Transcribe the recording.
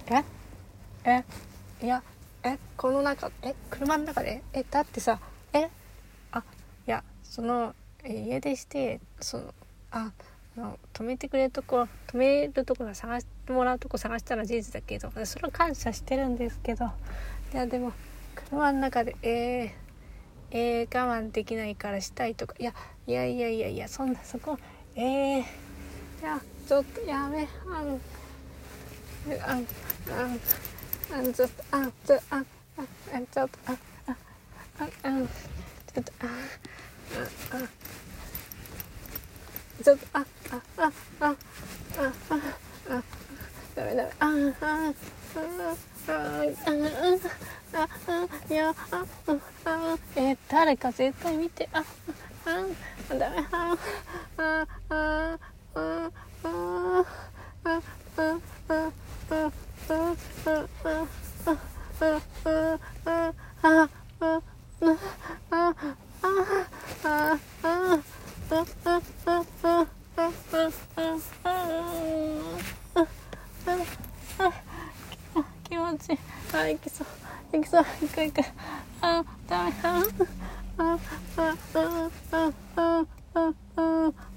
いやこの中車の中でだってさいや家出して止めるところ探してもらうとこ探したら事実だけど、それは感謝してるんですけど、いやでも車の中で我慢できないからしたいとか、いやそこいやちょっとやめちょっとダメいや誰か絶対見てダメ気持ちいい。行きそう行くダメ